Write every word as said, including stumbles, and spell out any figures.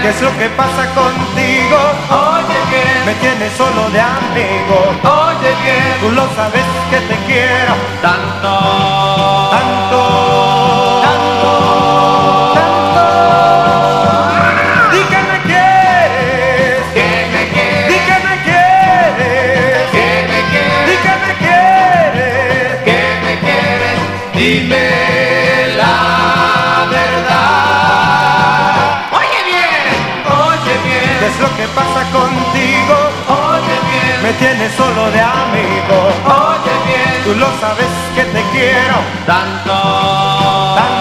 ¿Qué es lo que pasa contigo? Oye bien, Me tienes solo de amigo. oye bien, Tú lo sabes que te quiero tanto, tanto, tanto, tanto. Di que me quieres, que me quieres, di que me quieres, que me quieres, di que me quieres. que me quieres, dime la verdad. Oye bien, oye bien, ¿Qué es lo que pasa contigo? oye bien, Me tienes solo de amigo. oye bien, Tú lo sabes que te quiero tanto,